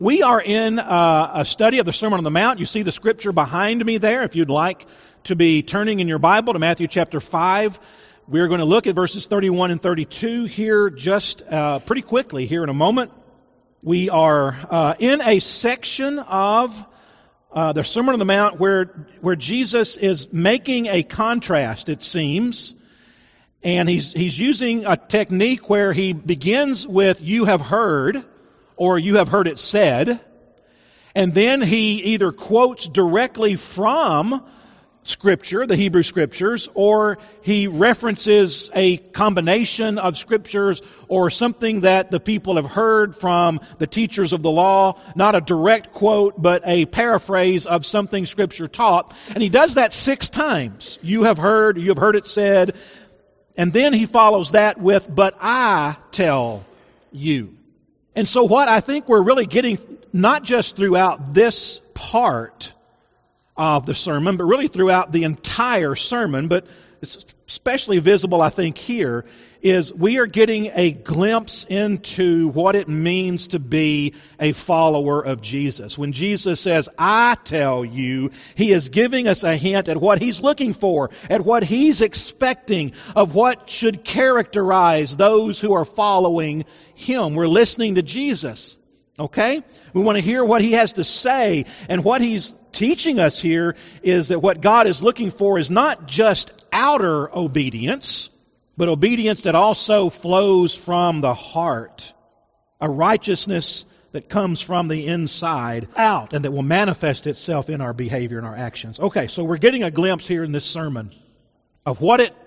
We are in a study of the Sermon on the Mount. You see the scripture behind me there. If you'd like to be turning in your Bible to Matthew chapter 5, we're going to look at verses 31 and 32 here just pretty quickly here in a moment. We are in a section of the Sermon on the Mount where Jesus is making a contrast, it seems. And he's using a technique where he begins with, "You have heard," or "You have heard it said." And then he either quotes directly from Scripture, the Hebrew Scriptures, or he references a combination of Scriptures or something that the people have heard from the teachers of the law. Not a direct quote, but a paraphrase of something Scripture taught. And he does that 6 times. You have heard it said. And then he follows that with, "But I tell you." And so what I think we're really getting, not just throughout this part of the sermon, but really throughout the entire sermon, but it's especially visible, I think, here, is we are getting a glimpse into what it means to be a follower of Jesus. When Jesus says, "I tell you," he is giving us a hint at what he's looking for, at what he's expecting, of what should characterize those who are following him. We're listening to Jesus. Okay? We want to hear what he has to say. And what he's teaching us here is that what God is looking for is not just outer obedience, but obedience that also flows from the heart. A righteousness that comes from the inside out and that will manifest itself in our behavior and our actions. Okay, so we're getting a glimpse here in this sermon of what it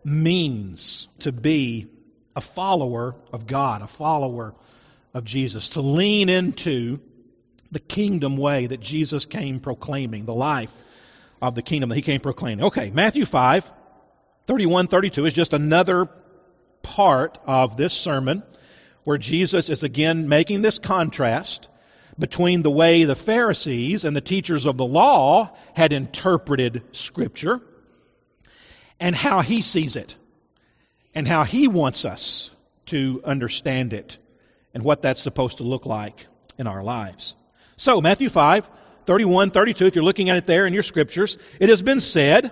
means to be a follower of God, a follower of Jesus, to lean into the kingdom way that Jesus came proclaiming, the life of the kingdom that he came proclaiming. Okay, Matthew 5, 31, 32 is just another part of this sermon where Jesus is again making this contrast between the way the Pharisees and the teachers of the law had interpreted Scripture and how he sees it and how he wants us to understand it and what that's supposed to look like in our lives. So, Matthew 5, 31, 32, if you're looking at it there in your scriptures, it has been said,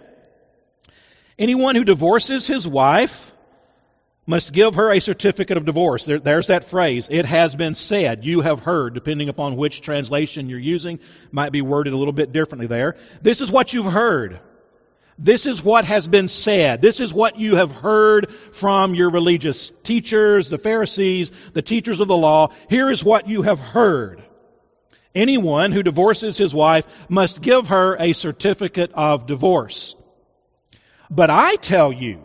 "Anyone who divorces his wife must give her a certificate of divorce." There's that phrase. It has been said. You have heard, depending upon which translation you're using, might be worded a little bit differently there. This is what you've heard. This is what has been said. This is what you have heard from your religious teachers, the Pharisees, the teachers of the law. Here is what you have heard. Anyone who divorces his wife must give her a certificate of divorce. But I tell you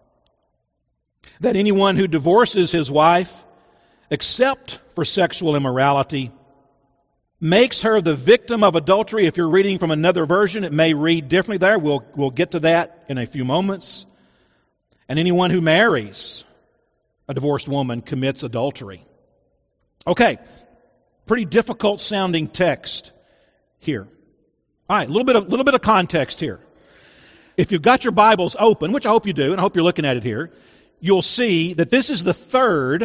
that anyone who divorces his wife, except for sexual immorality, makes her the victim of adultery. If you're reading from another version, it may read differently there. We'll get to that in a few moments. And anyone who marries a divorced woman commits adultery. Okay, pretty difficult sounding text here. All right, a little bit of context here. If you've got your Bibles open, which I hope you do, and I hope you're looking at it here, you'll see that this is the third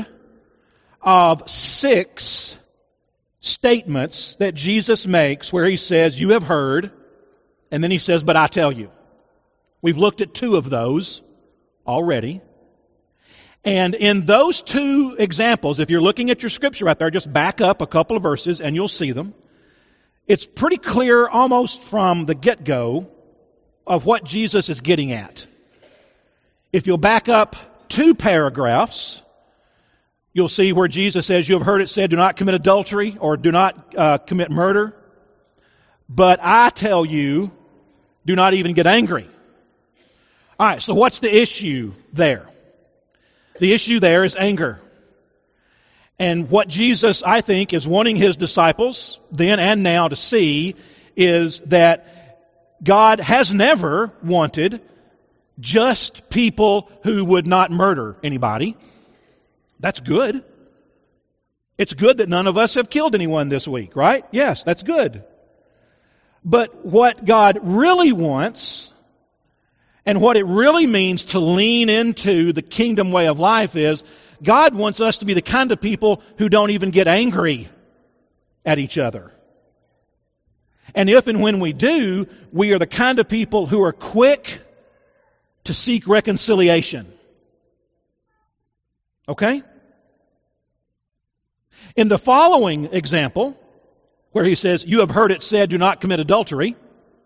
of 6 statements that Jesus makes where he says, "You have heard," and then he says, "But I tell you." We've looked at 2 of those already. And in those 2 examples, if you're looking at your scripture right there, just back up a couple of verses and you'll see them. It's pretty clear almost from the get-go of what Jesus is getting at. If you'll back up 2 paragraphs, you'll see where Jesus says, "You have heard it said, do not commit adultery," or "do not commit murder. But I tell you, do not even get angry." All right, so what's the issue there? The issue there is anger. And what Jesus, I think, is wanting his disciples, then and now, to see is that God has never wanted just people who would not murder anybody. That's good. It's good that none of us have killed anyone this week, right? Yes, that's good. But what God really wants and what it really means to lean into the kingdom way of life is God wants us to be the kind of people who don't even get angry at each other. And if and when we do, we are the kind of people who are quick to seek reconciliation. Okay? In the following example, where he says, "You have heard it said, do not commit adultery,"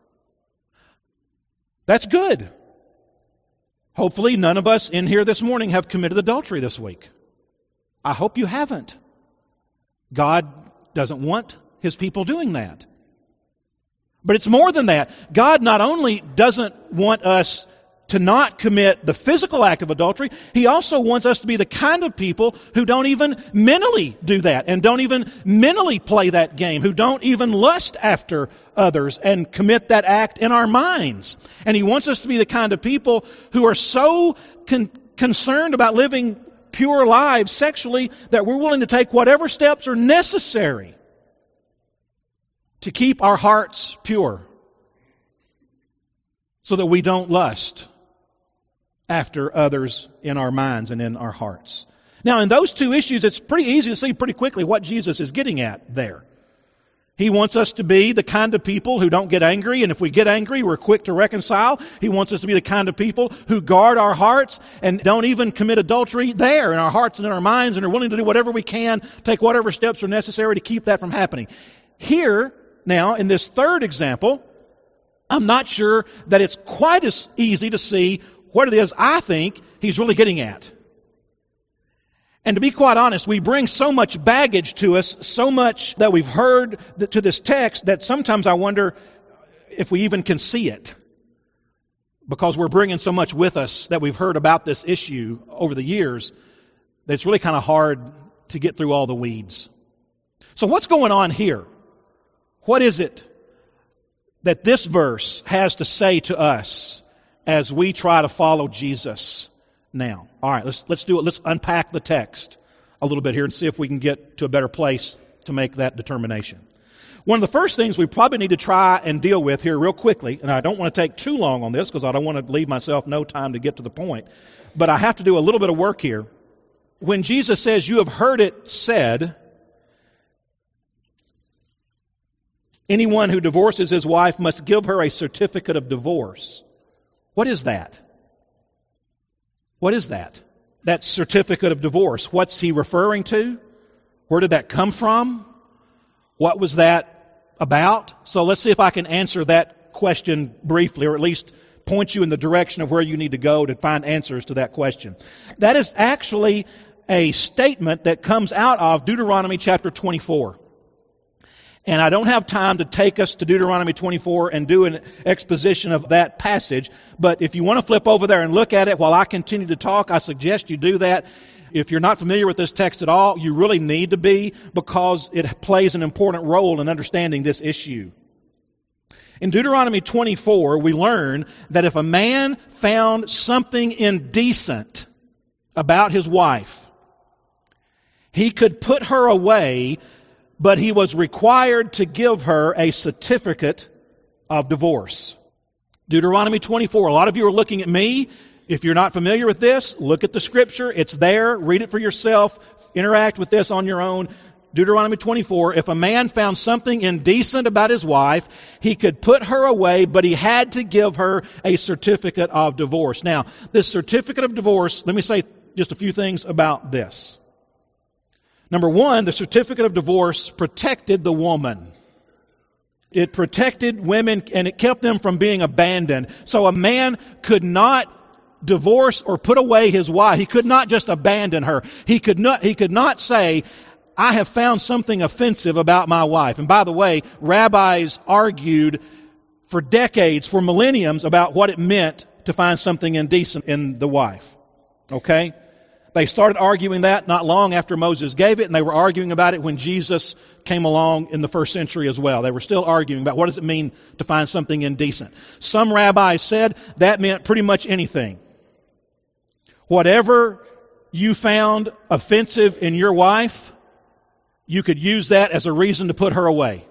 that's good. Hopefully none of us in here this morning have committed adultery this week. I hope you haven't. God doesn't want His people doing that. But it's more than that. God not only doesn't want us to not commit the physical act of adultery, He also wants us to be the kind of people who don't even mentally do that and don't even mentally play that game, who don't even lust after others and commit that act in our minds. And He wants us to be the kind of people who are so concerned about living pure lives sexually that we're willing to take whatever steps are necessary to keep our hearts pure so that we don't lust after others in our minds and in our hearts. Now, in those two issues, it's pretty easy to see pretty quickly what Jesus is getting at there. He wants us to be the kind of people who don't get angry, and if we get angry, we're quick to reconcile. He wants us to be the kind of people who guard our hearts and don't even commit adultery there in our hearts and in our minds, and are willing to do whatever we can, take whatever steps are necessary to keep that from happening. Here, now, in this third example, I'm not sure that it's quite as easy to see what it is I think He's really getting at. And to be quite honest, we bring so much baggage to us, so much that we've heard to this text, that sometimes I wonder if we even can see it. Because we're bringing so much with us that we've heard about this issue over the years, that it's really kind of hard to get through all the weeds. So what's going on here? What is it that this verse has to say to us as we try to follow Jesus now? All right, let's do it. Let's unpack the text a little bit here and see if we can get to a better place to make that determination. One of the first things we probably need to try and deal with here real quickly, and I don't want to take too long on this because I don't want to leave myself no time to get to the point, but I have to do a little bit of work here. When Jesus says, "You have heard it said," anyone who divorces his wife must give her a certificate of divorce. What is that? What is that? That certificate of divorce. What's he referring to? Where did that come from? What was that about? So let's see if I can answer that question briefly, or at least point you in the direction of where you need to go to find answers to that question. That is actually a statement that comes out of Deuteronomy chapter 24. And I don't have time to take us to Deuteronomy 24 and do an exposition of that passage. But if you want to flip over there and look at it while I continue to talk, I suggest you do that. If you're not familiar with this text at all, you really need to be, because it plays an important role in understanding this issue. In Deuteronomy 24, we learn that if a man found something indecent about his wife, he could put her away, but he was required to give her a certificate of divorce. Deuteronomy 24. A lot of you are looking at me. If you're not familiar with this, look at the Scripture. It's there. Read it for yourself. Interact with this on your own. Deuteronomy 24. If a man found something indecent about his wife, he could put her away, but he had to give her a certificate of divorce. Now, this certificate of divorce, let me say just a few things about this. Number one, the certificate of divorce protected the woman. It protected women and it kept them from being abandoned. So a man could not divorce or put away his wife. He could not just abandon her. He could not say, "I have found something offensive about my wife." And by the way, rabbis argued for decades, for millenniums, about what it meant to find something indecent in the wife. Okay? They started arguing that not long after Moses gave it, and they were arguing about it when Jesus came along in the first century as well. They were still arguing about what does it mean to find something indecent. Some rabbis said that meant pretty much anything. Whatever you found offensive in your wife, you could use that as a reason to put her away.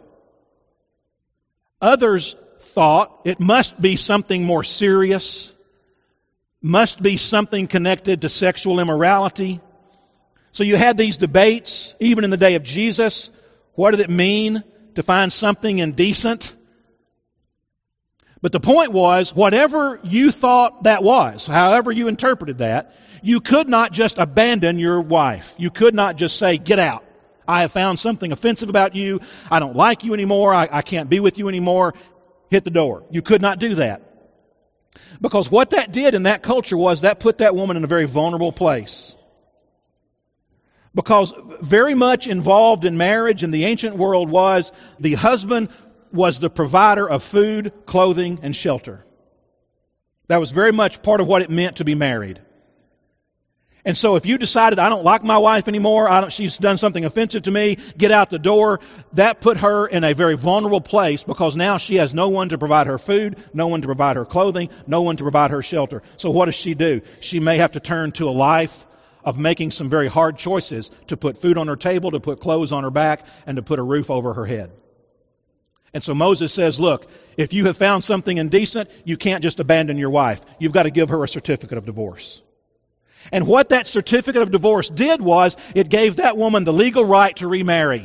Others thought it must be something more serious, must be something connected to sexual immorality. So you had these debates, even in the day of Jesus. What did it mean to find something indecent? But the point was, whatever you thought that was, however you interpreted that, you could not just abandon your wife. You could not just say, get out. I have found something offensive about you. I don't like you anymore. I can't be with you anymore. Hit the door. You could not do that. Because what that did in that culture was that put that woman in a very vulnerable place. Because very much involved in marriage in the ancient world was the husband was the provider of food, clothing, and shelter. That was very much part of what it meant to be married. And so if you decided, I don't like my wife anymore, she's done something offensive to me, get out the door, that put her in a very vulnerable place because now she has no one to provide her food, no one to provide her clothing, no one to provide her shelter. So what does she do? She may have to turn to a life of making some very hard choices to put food on her table, to put clothes on her back, and to put a roof over her head. And so Moses says, look, if you have found something indecent, you can't just abandon your wife. You've got to give her a certificate of divorce. And what that certificate of divorce did was it gave that woman the legal right to remarry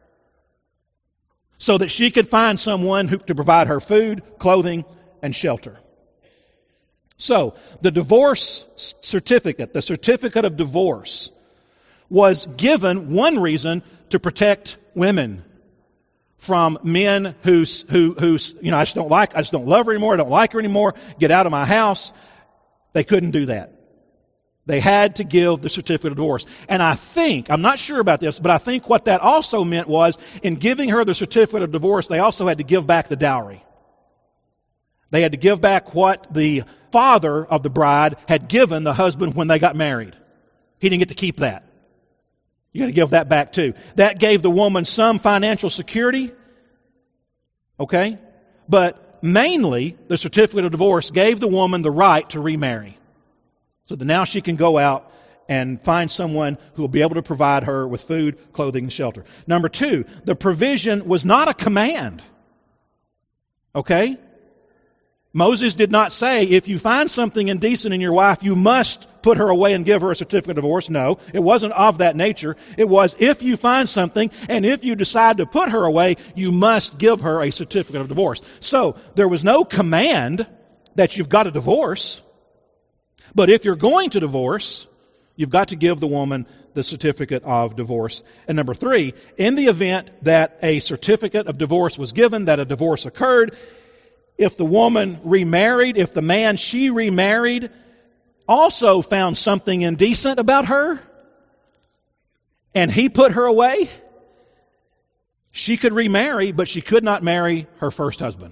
so that she could find someone to provide her food, clothing, and shelter. So the divorce certificate, the certificate of divorce, was given, one reason, to protect women from men who I just don't love her anymore, I don't like her anymore, get out of my house. They couldn't do that. They had to give the certificate of divorce. And I'm not sure about this, but I think what that also meant was, in giving her the certificate of divorce, they also had to give back the dowry. They had to give back what the father of the bride had given the husband when they got married. He didn't get to keep that. You got to give that back too. That gave the woman some financial security. Okay? But mainly, the certificate of divorce gave the woman the right to remarry. So that now she can go out and find someone who will be able to provide her with food, clothing, and shelter. Number two, the provision was not a command. Okay? Moses did not say, if you find something indecent in your wife, you must put her away and give her a certificate of divorce. No, it wasn't of that nature. It was, if you find something and if you decide to put her away, you must give her a certificate of divorce. So there was no command that you've got to divorce. But if you're going to divorce, you've got to give the woman the certificate of divorce. And number three, in the event that a certificate of divorce was given, that a divorce occurred, if the woman remarried, if the man she remarried also found something indecent about her, and he put her away, she could remarry, but she could not marry her first husband.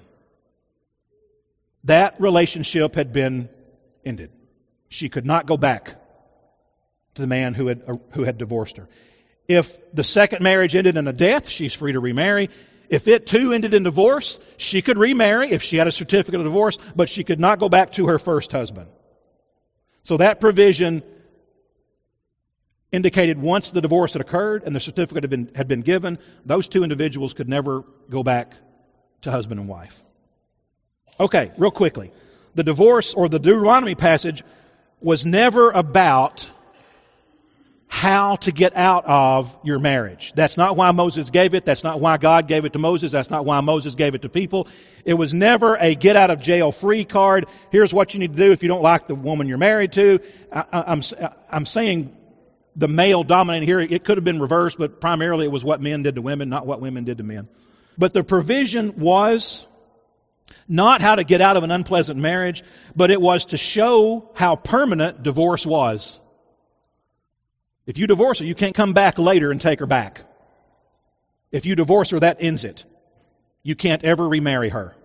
That relationship had been ended. She could not go back to the man who had divorced her. If the second marriage ended in a death, she's free to remarry. If it too ended in divorce, she could remarry if she had a certificate of divorce, but she could not go back to her first husband. So that provision indicated once the divorce had occurred and the certificate had been given, those two individuals could never go back to husband and wife. Okay, real quickly. The divorce or the Deuteronomy passage was never about how to get out of your marriage. That's not why Moses gave it. That's not why God gave it to Moses. That's not why Moses gave it to people. It was never a get out of jail free card. Here's what you need to do if you don't like the woman you're married to. I'm saying the male dominating here. It could have been reversed, but primarily it was what men did to women, not what women did to men. But the provision was not how to get out of an unpleasant marriage, but it was to show how permanent divorce was. If you divorce her, you can't come back later and take her back. If you divorce her, that ends it. You can't ever remarry her.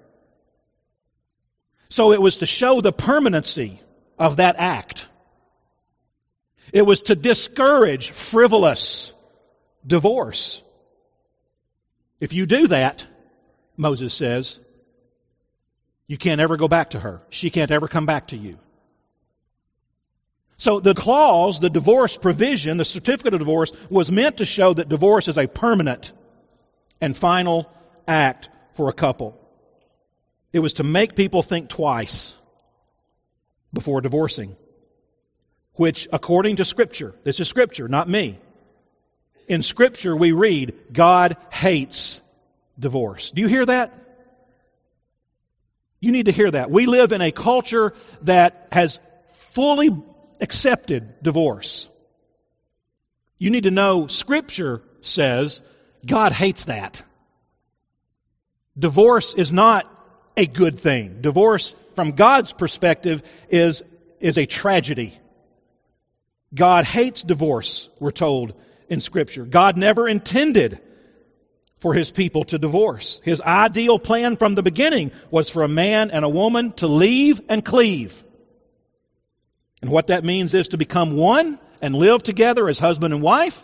So it was to show the permanency of that act. It was to discourage frivolous divorce. If you do that, Moses says, you can't ever go back to her. She can't ever come back to you. So the clause, the divorce provision, the certificate of divorce, was meant to show that divorce is a permanent and final act for a couple. It was to make people think twice before divorcing, which, according to Scripture, this is Scripture, not me, in Scripture we read, God hates divorce. Do you hear that? You need to hear that. We live in a culture that has fully accepted divorce. You need to know Scripture says God hates that. Divorce is not a good thing. Divorce, from God's perspective, is a tragedy. God hates divorce, we're told in Scripture. God never intended for His people to divorce. His ideal plan from the beginning was for a man and a woman to leave and cleave. And what that means is to become one and live together as husband and wife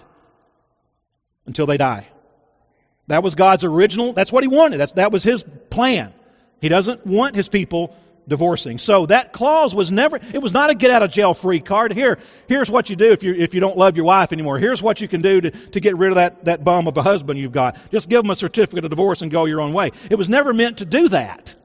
until they die. That was God's original, that's what He wanted. That was His plan. He doesn't want His people divorcing. So that clause was never, it was not a get out of jail free card. Here's what you do if you don't love your wife anymore. Here's what you can do to get rid of that bum of a husband you've got. Just give them a certificate of divorce and go your own way. It was never meant to do that.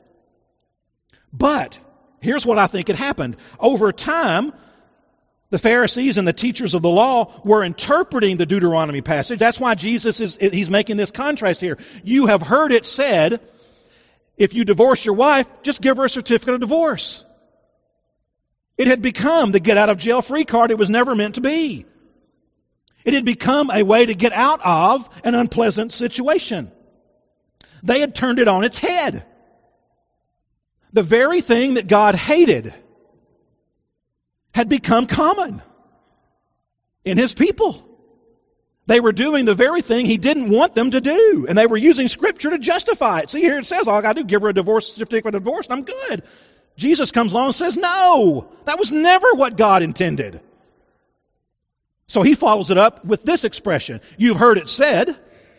But here's what I think had happened. Over time, the Pharisees and the teachers of the law were interpreting the Deuteronomy passage. That's why Jesus he's making this contrast here. You have heard it said, if you divorce your wife, just give her a certificate of divorce. It had become the get out of jail free card it was never meant to be. It had become a way to get out of an unpleasant situation. They had turned it on its head. The very thing that God hated had become common in His people. They were doing the very thing He didn't want them to do, and they were using Scripture to justify it. See, here it says, all I got to do, give her a divorce certificate of divorce, and I'm good. Jesus comes along and says, no, that was never what God intended. So He follows it up with this expression, you've heard it said,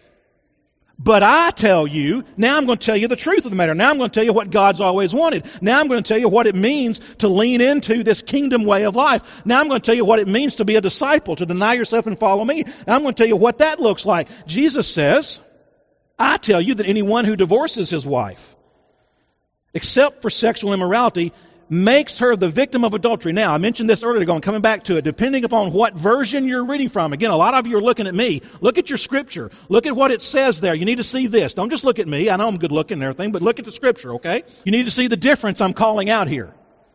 but I tell you, now I'm going to tell you the truth of the matter. Now I'm going to tell you what God's always wanted. Now I'm going to tell you what it means to lean into this kingdom way of life. Now I'm going to tell you what it means to be a disciple, to deny yourself and follow me. Now I'm going to tell you what that looks like. Jesus says, I tell you that anyone who divorces his wife, except for sexual immorality, makes her the victim of adultery. Now, I mentioned this earlier, coming back to it, depending upon what version you're reading from. Again, a lot of you are looking at me. Look at your Scripture. Look at what it says there. You need to see this. Don't just look at me. I know I'm good looking and everything, but look at the Scripture, okay? You need to see the difference I'm calling out here.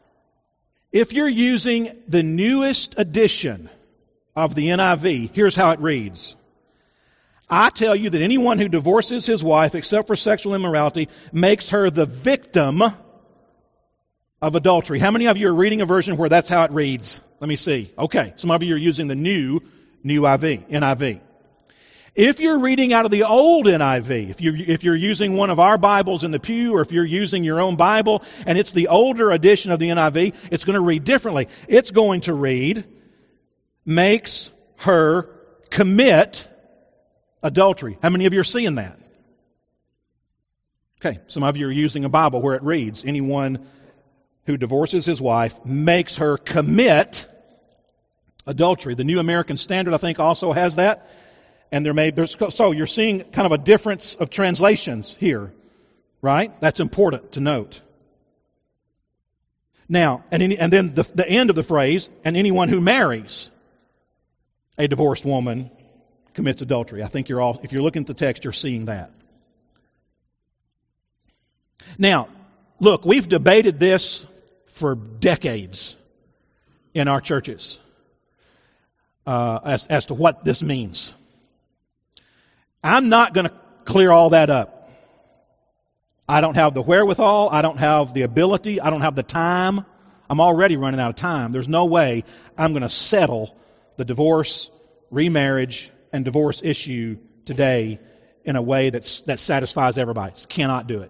If you're using the newest edition of the NIV, here's how it reads. I tell you that anyone who divorces his wife, except for sexual immorality, makes her the victim of adultery. How many of you are reading a version where that's how it reads? Let me see. Okay, some of you are using the new NIV. If you're reading out of the old NIV, if you're using one of our Bibles in the pew, or if you're using your own Bible, and it's the older edition of the NIV, it's going to read differently. It's going to read, makes her commit adultery. How many of you are seeing that? Okay, some of you are using a Bible where it reads, anyone who divorces his wife makes her commit adultery. The New American Standard, I think, also has that. And so you're seeing kind of a difference of translations here, right? That's important to note. Now, and then the end of the phrase, and anyone who marries a divorced woman commits adultery. I think if you're looking at the text, you're seeing that. Now, look, we've debated this for decades in our churches as to what this means. I'm not going to clear all that up. I don't have the wherewithal. I don't have the ability. I don't have the time. I'm already running out of time. There's no way I'm going to settle the divorce, remarriage, and divorce issue today in a way that satisfies everybody. Just cannot do it.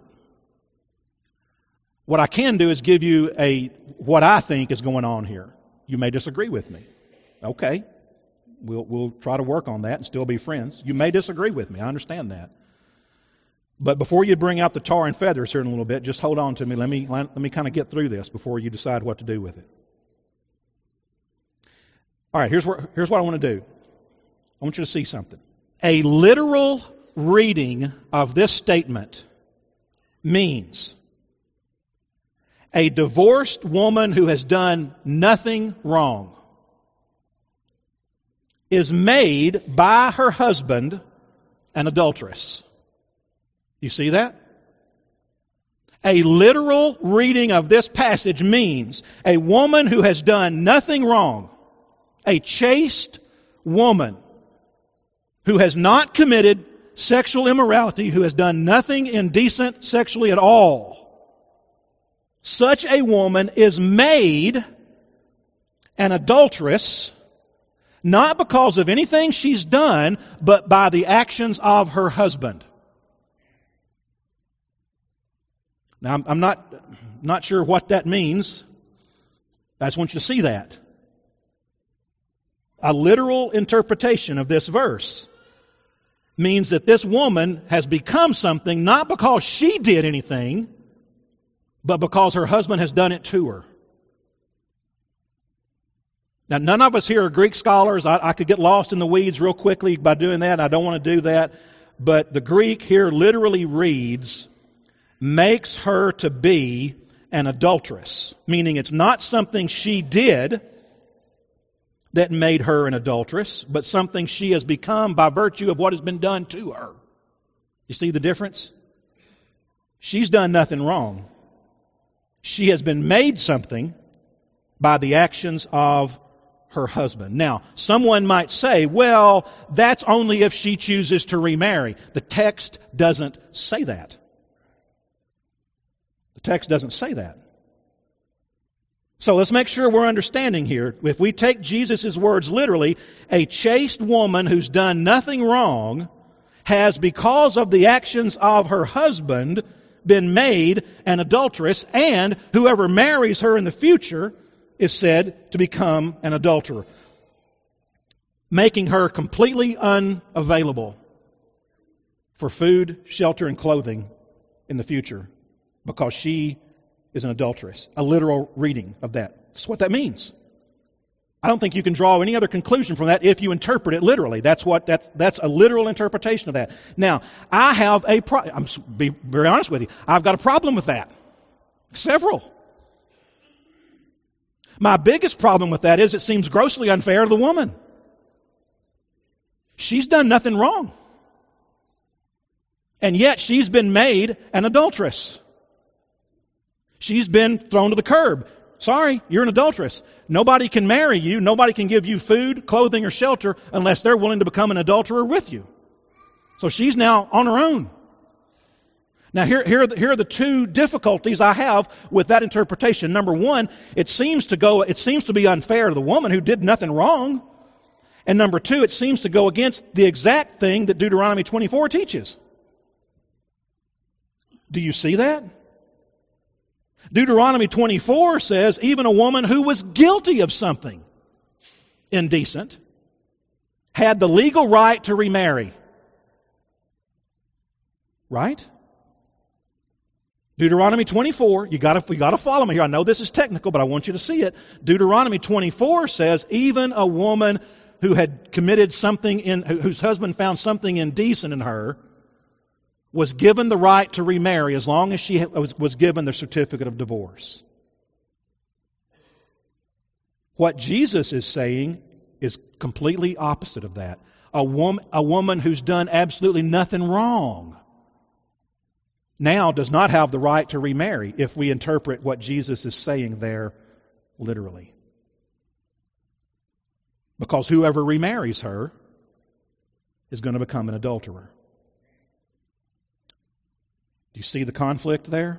What I can do is give you what I think is going on here. You may disagree with me. Okay. We'll try to work on that and still be friends. You may disagree with me. I understand that. But before you bring out the tar and feathers here in a little bit, just hold on to me. Let me kind of get through this before you decide what to do with it. All right, here's what I want to do. I want you to see something. A literal reading of this statement means a divorced woman who has done nothing wrong is made by her husband an adulteress. You see that? A literal reading of this passage means a woman who has done nothing wrong, a chaste woman who has not committed sexual immorality, who has done nothing indecent sexually at all, such a woman is made an adulteress, not because of anything she's done, but by the actions of her husband. Now, I'm not sure what that means. I just want you to see that. A literal interpretation of this verse means that this woman has become something not because she did anything, but because her husband has done it to her. Now, none of us here are Greek scholars. I could get lost in the weeds real quickly by doing that. I don't want to do that. But the Greek here literally reads, makes her to be an adulteress, meaning it's not something she did that made her an adulteress, but something she has become by virtue of what has been done to her. You see the difference? She's done nothing wrong. She has been made something by the actions of her husband. Now, someone might say, well, that's only if she chooses to remarry. The text doesn't say that. The text doesn't say that. So let's make sure we're understanding here. If we take Jesus' words literally, a chaste woman who's done nothing wrong has, because of the actions of her husband, been made an adulteress, and whoever marries her in the future is said to become an adulterer, making her completely unavailable for food, shelter, and clothing in the future because she is an adulteress. A literal reading of that. That's what that means. I don't think you can draw any other conclusion from that if you interpret it literally. That's a literal interpretation of that. Now, I have I'm be very honest with you. I've got a problem with that. Several. My biggest problem with that is it seems grossly unfair to the woman. She's done nothing wrong. And yet she's been made an adulteress. She's been thrown to the curb. Sorry, you're an adulteress. Nobody can marry you. Nobody can give you food, clothing, or shelter unless they're willing to become an adulterer with you. So she's now on her own. Now, here are the two difficulties I have with that interpretation. Number one, it seems to be unfair to the woman who did nothing wrong. And number two, it seems to go against the exact thing that Deuteronomy 24 teaches. Do you see that? Deuteronomy 24 says even a woman who was guilty of something indecent had the legal right to remarry. Right? Deuteronomy 24, you got to follow me here. I know this is technical, but I want you to see it. Deuteronomy 24 says even a woman who had committed something whose husband found something indecent in her was given the right to remarry as long as she was given the certificate of divorce. What Jesus is saying is completely opposite of that. A woman who's done absolutely nothing wrong now does not have the right to remarry if we interpret what Jesus is saying there literally. Because whoever remarries her is going to become an adulterer. Do you see the conflict there?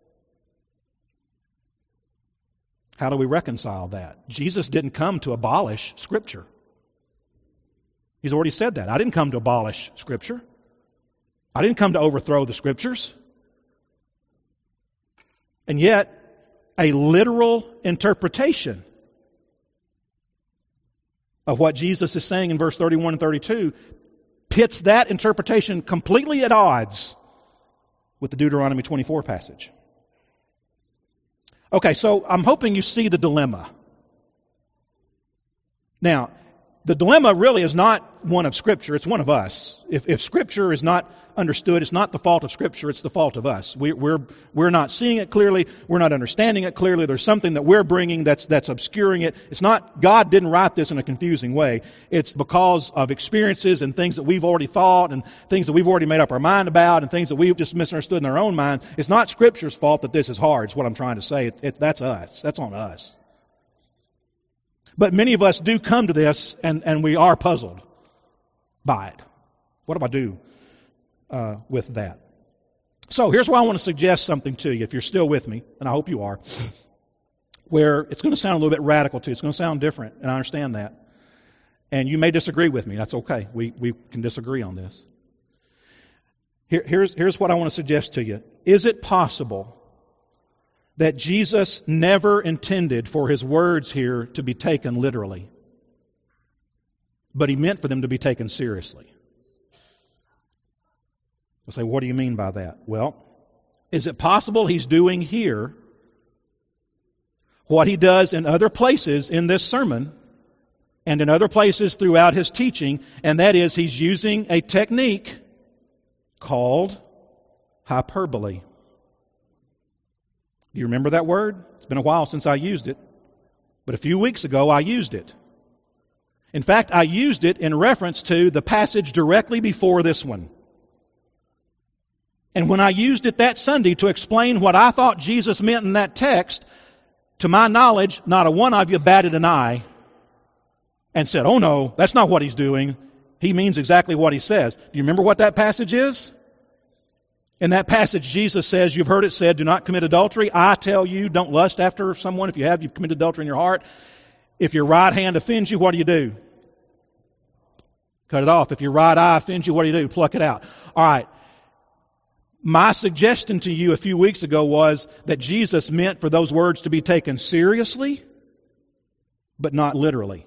How do we reconcile that? Jesus didn't come to abolish Scripture. He's already said that. I didn't come to abolish Scripture. I didn't come to overthrow the Scriptures. And yet, a literal interpretation of what Jesus is saying in verse 31 and 32 pits that interpretation completely at odds with the Deuteronomy 24 passage. Okay, so I'm hoping you see the dilemma. Now, The dilemma really is not one of Scripture, it's one of us. If Scripture is not understood, it's not the fault of Scripture, it's the fault of us. We're not seeing it clearly, we're not understanding it clearly, there's something that we're bringing that's obscuring it. It's not, God didn't write this in a confusing way. It's because of experiences and things that we've already thought and things that we've already made up our mind about and things that we've just misunderstood in our own mind. It's not Scripture's fault that this is hard, is what I'm trying to say. That's us. That's on us. But many of us do come to this and we are puzzled by it. What do I do with that? So here's where I want to suggest something to you, if you're still with me, and I hope you are, where it's going to sound a little bit radical to you. It's going to sound different, and I understand that. And you may disagree with me. That's okay. We can disagree on this. Here's what I want to suggest to you. Is it possible that Jesus never intended for his words here to be taken literally, but he meant for them to be taken seriously? You'll say, what do you mean by that? Well, is it possible he's doing here what he does in other places in this sermon and in other places throughout his teaching, and that is he's using a technique called hyperbole? Do you remember that word? It's been a while since I used it. But a few weeks ago, I used it. In fact, I used it in reference to the passage directly before this one. And when I used it that Sunday to explain what I thought Jesus meant in that text, to my knowledge, not a one of you batted an eye and said, oh no, that's not what he's doing. He means exactly what he says. Do you remember what that passage is? In that passage, Jesus says, you've heard it said, do not commit adultery. I tell you, don't lust after someone. If you have, you've committed adultery in your heart. If your right hand offends you, what do? Cut it off. If your right eye offends you, what do? Pluck it out. All right. My suggestion to you a few weeks ago was that Jesus meant for those words to be taken seriously, but not literally.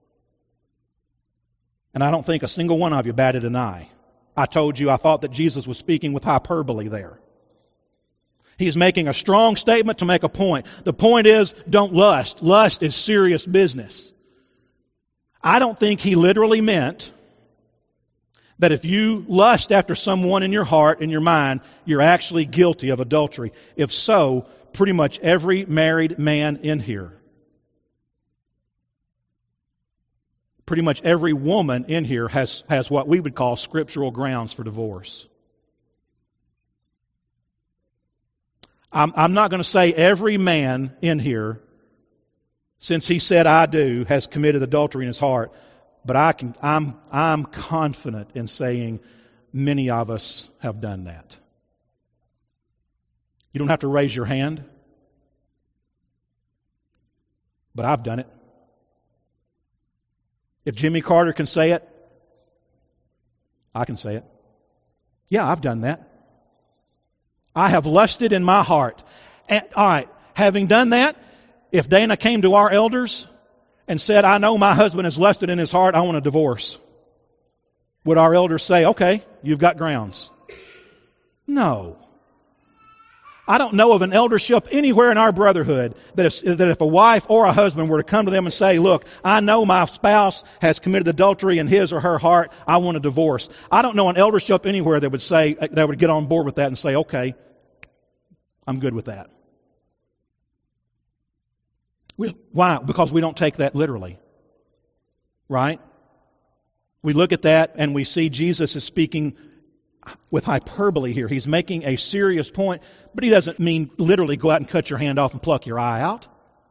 And I don't think a single one of you batted an eye. I told you I thought that Jesus was speaking with hyperbole there. He's making a strong statement to make a point. The point is, don't lust. Lust is serious business. I don't think he literally meant that if you lust after someone in your heart, in your mind, you're actually guilty of adultery. If so, pretty much every married man in here, pretty much every woman in here has what we would call scriptural grounds for divorce. I'm not going to say every man in here, since he said I do, has committed adultery in his heart, but I'm confident in saying many of us have done that. You don't have to raise your hand, but I've done it. If Jimmy Carter can say it, I can say it. Yeah, I've done that. I have lusted in my heart. And, all right, having done that, if Dana came to our elders and said, I know my husband has lusted in his heart, I want a divorce, would our elders say, okay, you've got grounds? No. I don't know of an eldership anywhere in our brotherhood that if a wife or a husband were to come to them and say, look, I know my spouse has committed adultery in his or her heart, I want a divorce. I don't know an eldership anywhere that would say, that would get on board with that and say, okay, I'm good with that. Why? Because we don't take that literally. Right? We look at that and we see Jesus is speaking with hyperbole here. He's making a serious point, but he doesn't mean literally go out and cut your hand off and pluck your eye out.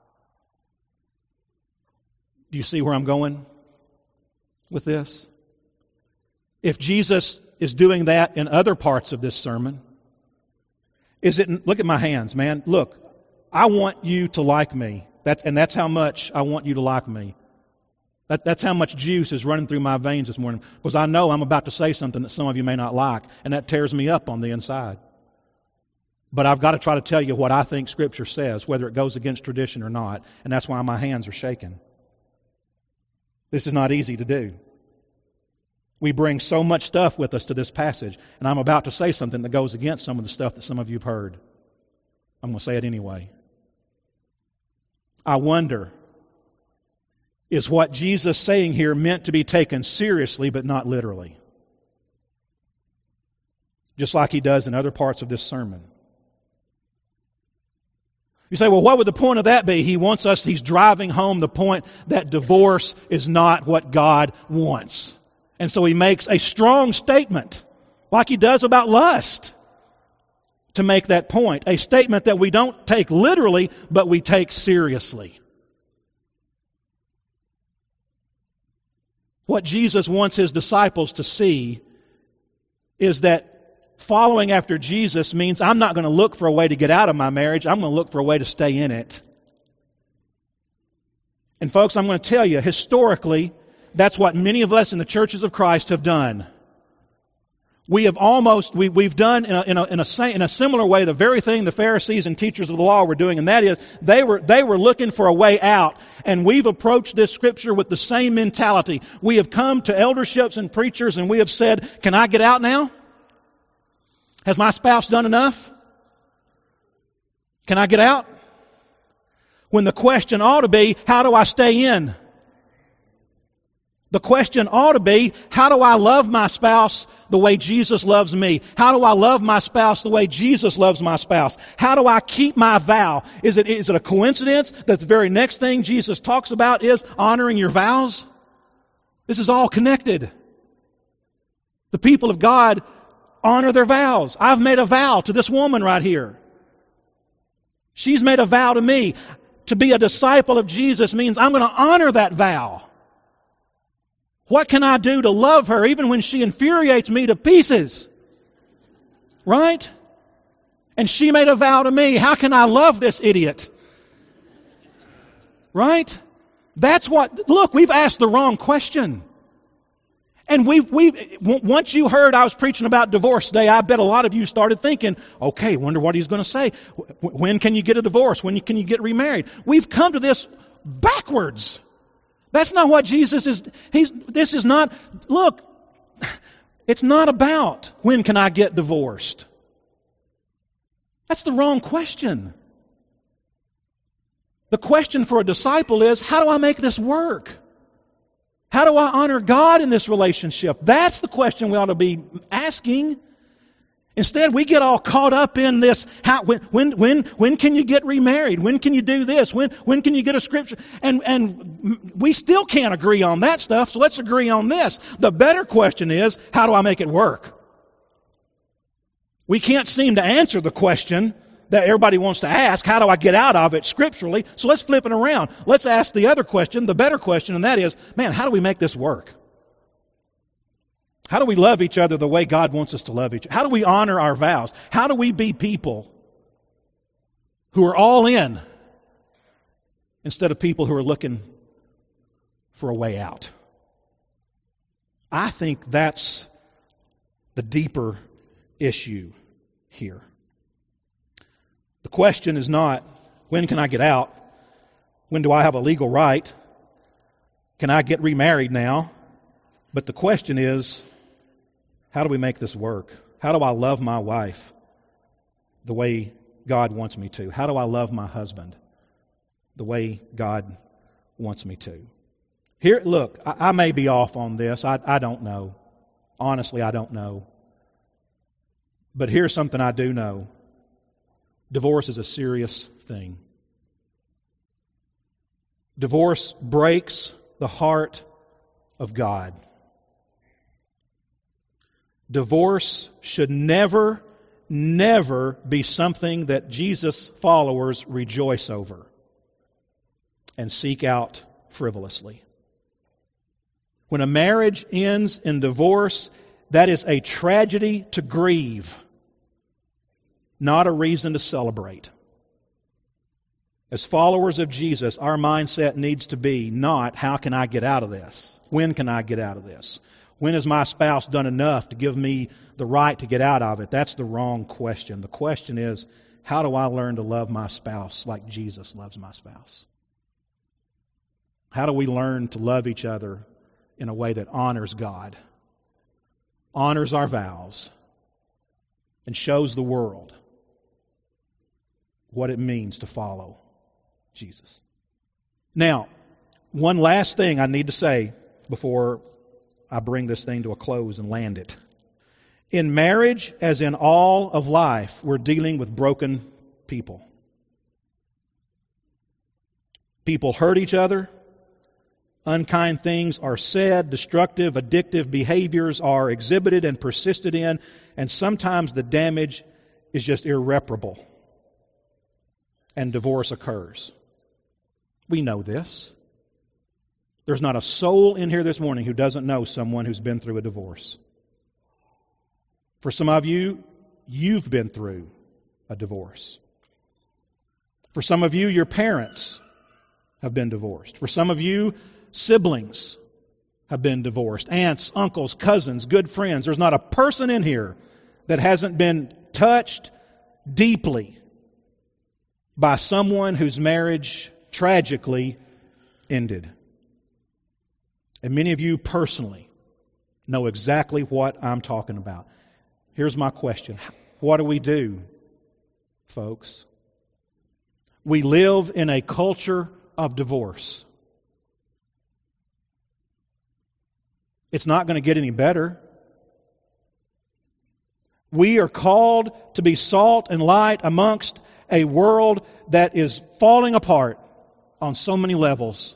Do you see where I'm going with this? If Jesus is doing that in other parts of this sermon, look at my hands, man. Look, I want you to like me. That's how much I want you to like me. That's how much juice is running through my veins this morning, because I know I'm about to say something that some of you may not like, and that tears me up on the inside. But I've got to try to tell you what I think Scripture says, whether it goes against tradition or not, and that's why my hands are shaking. This is not easy to do. We bring so much stuff with us to this passage, and I'm about to say something that goes against some of the stuff that some of you have heard. I'm going to say it anyway. I wonder is what Jesus saying here meant to be taken seriously, but not literally. Just like he does in other parts of this sermon. You say, well, what would the point of that be? He's driving home the point that divorce is not what God wants. And so he makes a strong statement, like he does about lust, to make that point. A statement that we don't take literally, but we take seriously. What Jesus wants his disciples to see is that following after Jesus means I'm not going to look for a way to get out of my marriage. I'm going to look for a way to stay in it. And folks, I'm going to tell you, historically, that's what many of us in the churches of Christ have done. We've done in a similar way the very thing the Pharisees and teachers of the law were doing, and that is they were looking for a way out. And we've approached this scripture with the same mentality. We have come to elderships and preachers and we have said, can I get out now? Has my spouse done enough? Can I get out? When the question ought to be, how do I stay in? The question ought to be, how do I love my spouse the way Jesus loves me? How do I love my spouse the way Jesus loves my spouse? How do I keep my vow? Is it a coincidence that the very next thing Jesus talks about is honoring your vows? This is all connected. The people of God honor their vows. I've made a vow to this woman right here. She's made a vow to me. To be a disciple of Jesus means I'm going to honor that vow. What can I do to love her even when she infuriates me to pieces? Right? And she made a vow to me. How can I love this idiot? Right? Look, we've asked the wrong question. And once you heard I was preaching about divorce today, I bet a lot of you started thinking, okay, wonder what he's going to say. When can you get a divorce? When can you get remarried? We've come to this backwards. That's not what Jesus is. This is not, look, it's not about when can I get divorced. That's the wrong question. The question for a disciple is, how do I make this work? How do I honor God in this relationship? That's the question we ought to be asking. Instead, we get all caught up in this, when can you get remarried? When can you do this? When can you get a scripture? And we still can't agree on that stuff, so let's agree on this. The better question is, how do I make it work? We can't seem to answer the question that everybody wants to ask, how do I get out of it scripturally? So let's flip it around. Let's ask the other question, the better question, and that is, man, how do we make this work? How do we love each other the way God wants us to love each other? How do we honor our vows? How do we be people who are all in instead of people who are looking for a way out? I think that's the deeper issue here. The question is not, when can I get out? When do I have a legal right? Can I get remarried now? But the question is, how do we make this work? How do I love my wife the way God wants me to? How do I love my husband the way God wants me to? Here, look, I may be off on this. I don't know. Honestly, I don't know. But here's something I do know. Divorce is a serious thing. Divorce breaks the heart of God. Divorce should never be something that Jesus' followers rejoice over and seek out frivolously. When a marriage ends in divorce, that is a tragedy to grieve, not a reason to celebrate. As followers of Jesus, our mindset needs to be not, how can I get out of this? When can I get out of this? When has my spouse done enough to give me the right to get out of it? That's the wrong question. The question is, how do I learn to love my spouse like Jesus loves my spouse? How do we learn to love each other in a way that honors God, honors our vows, and shows the world what it means to follow Jesus? Now, One last thing I need to say before I bring this thing to a close and land it. In marriage, as in all of life, we're dealing with broken people. People hurt each other. Unkind things are said. Destructive, addictive behaviors are exhibited and persisted in. And sometimes the damage is just irreparable. And divorce occurs. We know this. There's not a soul in here this morning who doesn't know someone who's been through a divorce. For some of you, you've been through a divorce. For some of you, your parents have been divorced. For some of you, siblings have been divorced. Aunts, uncles, cousins, good friends. There's not a person in here that hasn't been touched deeply by someone whose marriage tragically ended. And many of you personally know exactly what I'm talking about. Here's my question. What do we do, folks? We live in a culture of divorce. It's not going to get any better. We are called to be salt and light amongst a world that is falling apart on so many levels.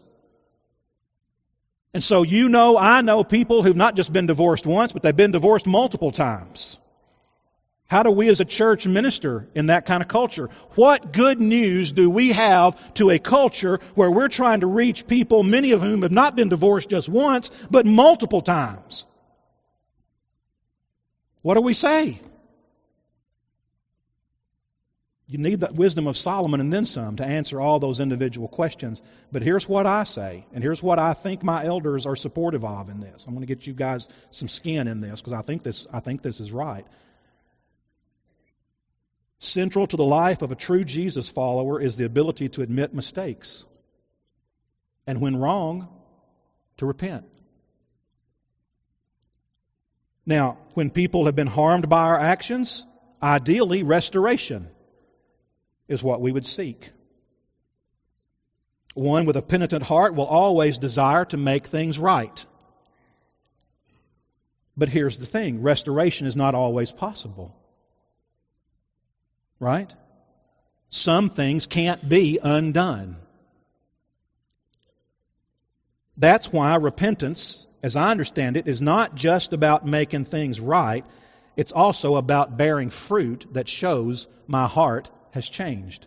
And so I know people who've not just been divorced once, but they've been divorced multiple times. How do we as a church minister in that kind of culture? What good news do we have to a culture where we're trying to reach people, many of whom have not been divorced just once, but multiple times? What do we say? You need the wisdom of Solomon and then some to answer all those individual questions. But here's what I say, and here's what I think my elders are supportive of in this. I'm going to get you guys some skin in this because I think this is right. Central to the life of a true Jesus follower is the ability to admit mistakes. And when wrong, to repent. Now, when people have been harmed by our actions, ideally restoration is what we would seek. One with a penitent heart will always desire to make things right. But here's the thing, restoration is not always possible. Right? Some things can't be undone. That's why repentance, as I understand it, is not just about making things right. It's also about bearing fruit that shows my heart has changed.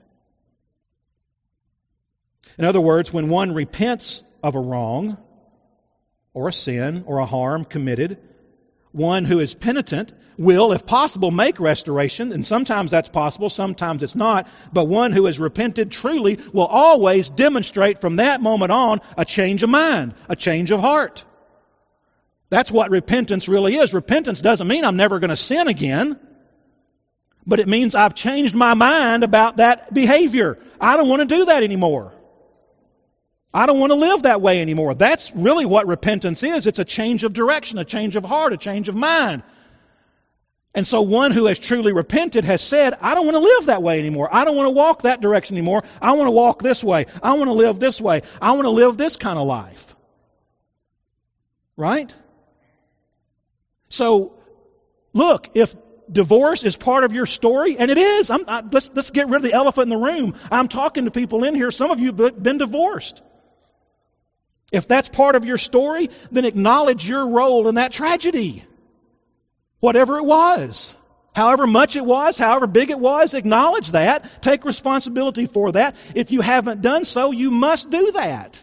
In other words, when one repents of a wrong or a sin or a harm committed, one who is penitent will, if possible, make restoration, and sometimes that's possible, sometimes it's not, but one who has repented truly will always demonstrate from that moment on a change of mind, a change of heart. That's what repentance really is. Repentance doesn't mean I'm never going to sin again, but it means I've changed my mind about that behavior. I don't want to do that anymore. I don't want to live that way anymore. That's really what repentance is. It's a change of direction, a change of heart, a change of mind. And so one who has truly repented has said, I don't want to live that way anymore. I don't want to walk that direction anymore. I want to walk this way. I want to live this way. I want to live this kind of life. Right? So, look, if divorce is part of your story, and it is, let's get rid of the elephant in the room. I'm talking to people in here. Some of you have been divorced. If that's part of your story, then acknowledge your role in that tragedy. Whatever it was. However much it was, however big it was, acknowledge that. Take responsibility for that. If you haven't done so, you must do that.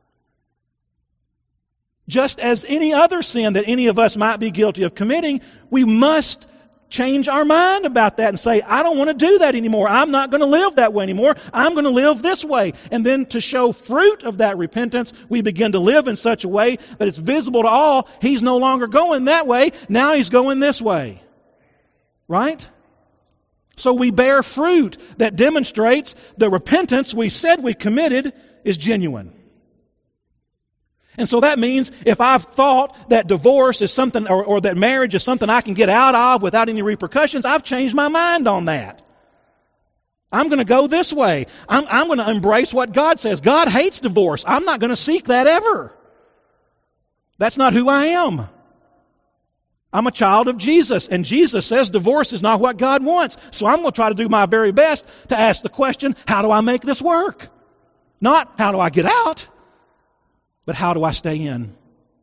Just as any other sin that any of us might be guilty of committing, we must change our mind about that and say, I don't want to do that anymore. I'm not going to live that way anymore. I'm going to live this way. And then to show fruit of that repentance, we begin to live in such a way that it's visible to all. He's no longer going that way. Now he's going this way. Right? So we bear fruit that demonstrates the repentance we said we committed is genuine. And so that means if I've thought that divorce is something, or that marriage is something I can get out of without any repercussions, I've changed my mind on that. I'm going to go this way. I'm going to embrace what God says. God hates divorce. I'm not going to seek that ever. That's not who I am. I'm a child of Jesus, and Jesus says divorce is not what God wants. So I'm going to try to do my very best to ask the question, how do I make this work? Not how do I get out, but how do I stay in?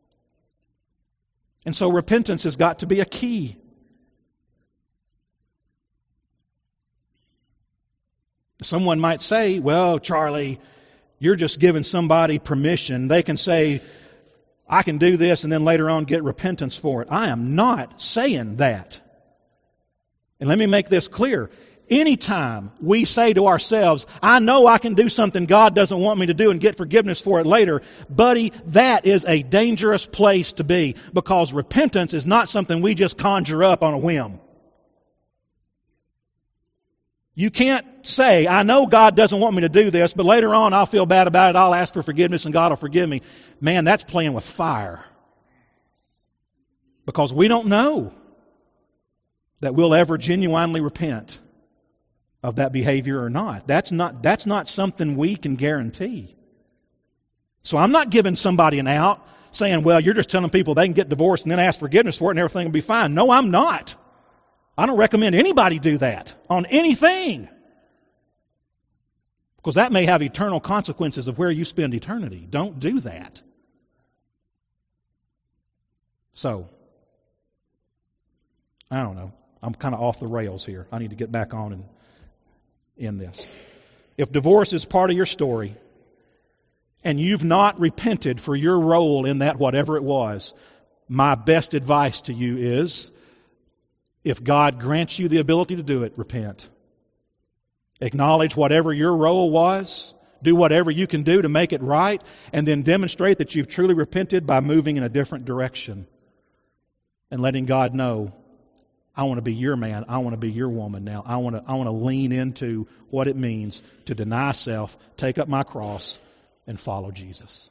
And so repentance has got to be a key. Someone might say, well, Charlie, you're just giving somebody permission. They can say, I can do this, and then later on get repentance for it. I am not saying that. And let me make this clear. Anytime we say to ourselves, I know I can do something God doesn't want me to do and get forgiveness for it later, buddy, that is a dangerous place to be, because repentance is not something we just conjure up on a whim. You can't say, I know God doesn't want me to do this, but later on I'll feel bad about it, I'll ask for forgiveness and God will forgive me. Man, that's playing with fire. Because we don't know that we'll ever genuinely repent of that behavior or not. That's not something we can guarantee. So I'm not giving somebody an out, saying, well, you're just telling people they can get divorced and then ask forgiveness for it and everything will be fine. No, I'm not. I don't recommend anybody do that on anything. Because that may have eternal consequences of where you spend eternity. Don't do that. So, I don't know. I'm kind of off the rails here. I need to get back on and end this. If divorce is part of your story, and you've not repented for your role in that, whatever it was, my best advice to you is, if God grants you the ability to do it, repent. Acknowledge whatever your role was. Do whatever you can do to make it right. And then demonstrate that you've truly repented by moving in a different direction. And letting God know, I want to be your man. I want to be your woman now. I want to lean into what it means to deny self, take up my cross, and follow Jesus.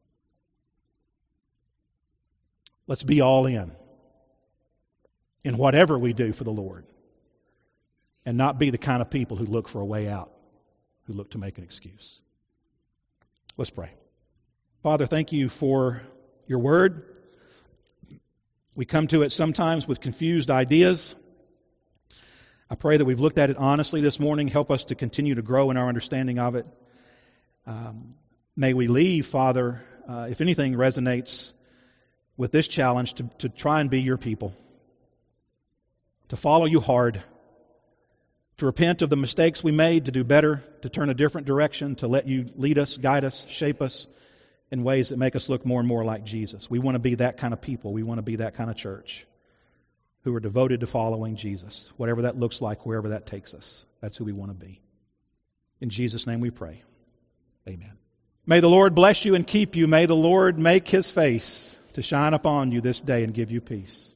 Let's be all in whatever we do for the Lord, and not be the kind of people who look for a way out, who look to make an excuse. Let's pray. Father, thank you for your word. We come to it sometimes with confused ideas. I pray that we've looked at it honestly this morning. Help us to continue to grow in our understanding of it. May we leave, Father, if anything resonates with this challenge, to try and be your people. To follow you hard, to repent of the mistakes we made, to do better, to turn a different direction, to let you lead us, guide us, shape us in ways that make us look more and more like Jesus. We want to be that kind of people. We want to be that kind of church who are devoted to following Jesus, whatever that looks like, wherever that takes us. That's who we want to be. In Jesus' name we pray. Amen. May the Lord bless you and keep you. May the Lord make His face to shine upon you this day and give you peace.